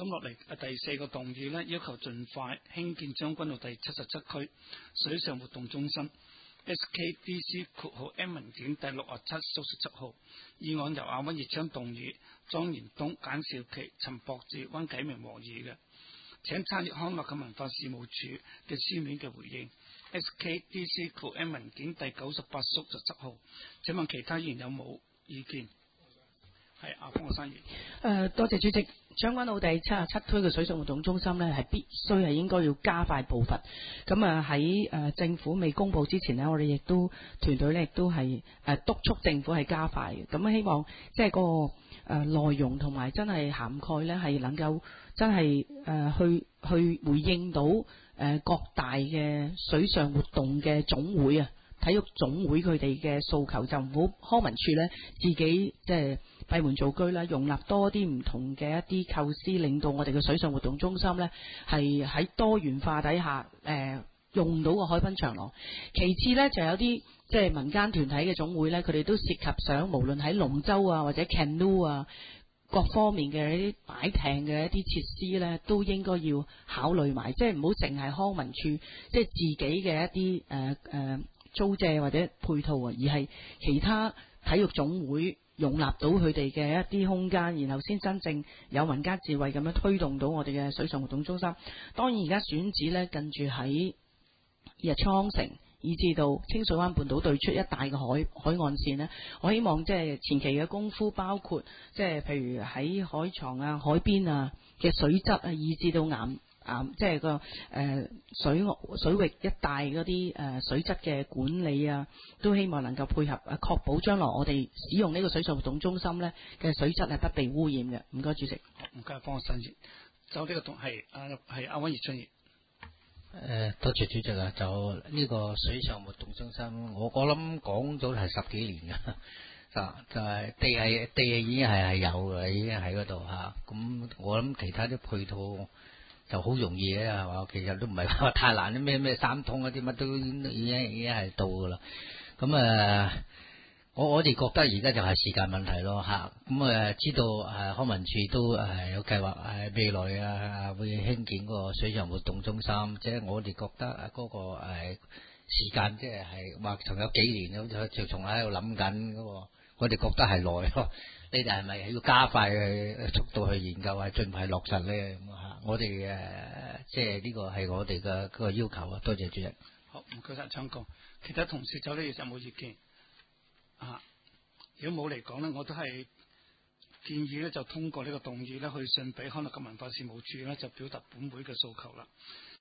咁落嚟第四個動議呢，要求盡快興建將軍澳第77區水上活動中心 SKDC（M 文件第67/17號）。議案由阿温熱昌動議，莊延東、簡兆琪、陳博志、温啟明和議嘅。請參閱康樂及文化事務署嘅書面嘅回應。SKDC（M 文件第98/17號）。請問其他議員有冇意見？係阿方國珊議員。 多謝主席。將軍澳第77區嘅水上活動中心呢，係必須係應該要加快步伐。咁喺政府未公布之前呢，我哋亦都團隊呢亦都係督促政府係加快嘅。咁希望即係個內容同埋真係涵蓋呢，係能夠真係去回應到各大嘅水上活動嘅總會啊，體育總會佢哋嘅訴求，就唔好康文署呢自己即係閉門造車啦，容納多啲唔同嘅一啲構思，令到我哋嘅水上活動中心呢係喺多元化底下用到個海濱長廊。其次呢，就有啲即係民間團體嘅總會呢，佢哋都涉及上無論喺龍舟啊或者 canoe 啊各方面嘅一啲擺艇嘅一啲設施呢，都應該要考慮埋，即係唔好淨係康文署即係自己嘅一啲租借或者配套啊，而係其他體育總會容納到佢哋嘅一啲空間，然後先真正有民間智慧咁樣推動到我哋嘅水上活動中心。當然而家選址呢，近住喺日出康城以至到清水灣半島對出一帶嘅海岸線呢，我希望即係前期嘅功夫，包括即係譬如喺海床啊、海邊啊嘅水質啊，以至到即係個水域一帶嗰啲水質嘅管理啊，都希望能夠配合確保將來我哋使用呢個水上活動中心呢嘅水質係不被污染嘅。唔該主席。 唔該，方國珊議員。就呢個動係阿温熱昌議員。 多謝主席啊！就呢個水上活動中心，我諗講咗係10幾年㗎，就係地已經係有嘅，已經喺嗰度嚇。咁我諗其他啲配套就好容易嘅係嘛，其實都唔係話太難，咩三通嗰啲乜都已經係到㗎啦。咁我哋覺得而家就係時間問題咯嚇。咁知道康文署都有計劃未來會興建嗰個水上活動中心，即係我哋覺得嗰個時間即係話仲有幾年，好似就仲喺度諗緊嗰個，我哋覺得係耐咯。你哋係咪要加快速度去研究，係盡快落實咧？咁嚇，我哋即係呢個係我哋嘅個要求啊！多謝主席。 好，唔該晒昌哥。其他同事就呢嘢有冇意見？如果冇嚟講呢，我都係建議呢，就通過呢個動議呢，去信俾康樂及文化事務署呢，就表達本會嘅訴求啦。